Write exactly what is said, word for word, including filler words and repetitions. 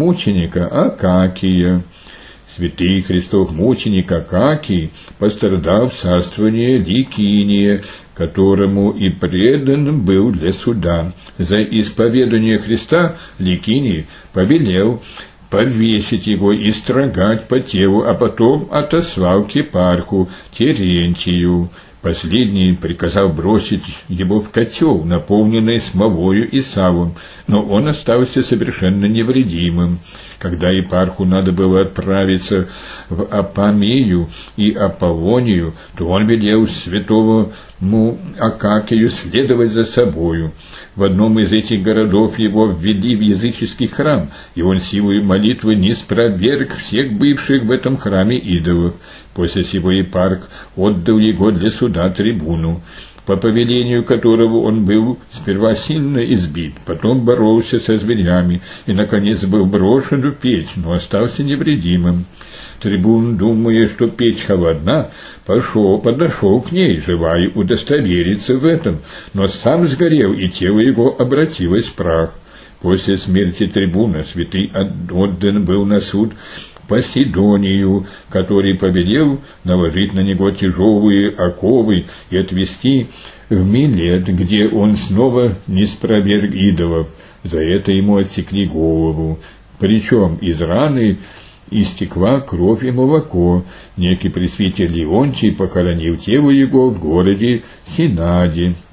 мученика Акакия. Святый Христов мученик Акакий пострадал в царствовании Ликиния, которому и предан был для суда. За исповедание Христа Ликиний повелел повесить его и строгать по телу, а потом отослал к епарху Терентию. Последний приказал бросить его в котел, наполненный смолою и салом, но он остался совершенно невредимым. Когда епарху надо было отправиться в Апамию и Аполлонию, то он велел святому Акакию следовать за собою. В одном из этих городов его ввели в языческий храм, и он силой молитвы не спроверг всех бывших в этом храме идолов. После сего епарх отдал его для суда трибуну, по повелению которого он был сперва сильно избит, потом боролся со зверями и, наконец, был брошен в печь, но остался невредимым. Трибун, думая, что печь холодна, пошел, подошел к ней, желая удостовериться в этом, но сам сгорел, и тело его обратилось в прах. После смерти трибуна святый отдан был на суд Поседонию, который повелел наложить на него тяжелые оковы и отвести в Милет, где он снова не спроверг идолов. За это ему отсекли голову. Причем из раны истекла кровь и молоко. Некий пресвитер Леонтий похоронил тело его в городе Синаде.